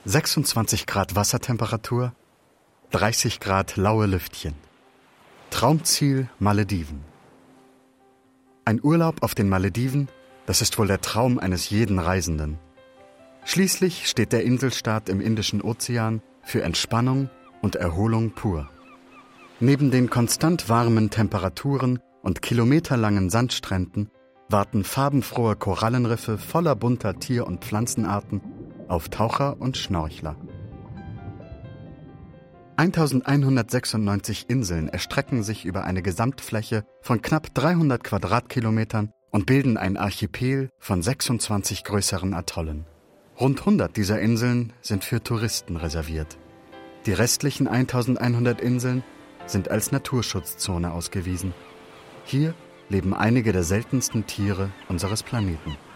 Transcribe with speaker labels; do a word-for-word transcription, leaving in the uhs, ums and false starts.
Speaker 1: sechsundzwanzig Grad Wassertemperatur, dreißig Grad laue Lüftchen. Traumziel Malediven. Ein Urlaub auf den Malediven, das ist wohl der Traum eines jeden Reisenden. Schließlich steht der Inselstaat im Indischen Ozean für Entspannung und Erholung pur. Neben den konstant warmen Temperaturen und kilometerlangen Sandstränden warten farbenfrohe Korallenriffe voller bunter Tier- und Pflanzenarten auf Taucher und Schnorchler. eintausendeinhundertsechsundneunzig Inseln erstrecken sich über eine Gesamtfläche von knapp dreihundert Quadratkilometern und bilden ein Archipel von sechsundzwanzig größeren Atollen. Rund hundert dieser Inseln sind für Touristen reserviert. Die restlichen eintausendeinhundert Inseln sind als Naturschutzzone ausgewiesen. Hier leben einige der seltensten Tiere unseres Planeten.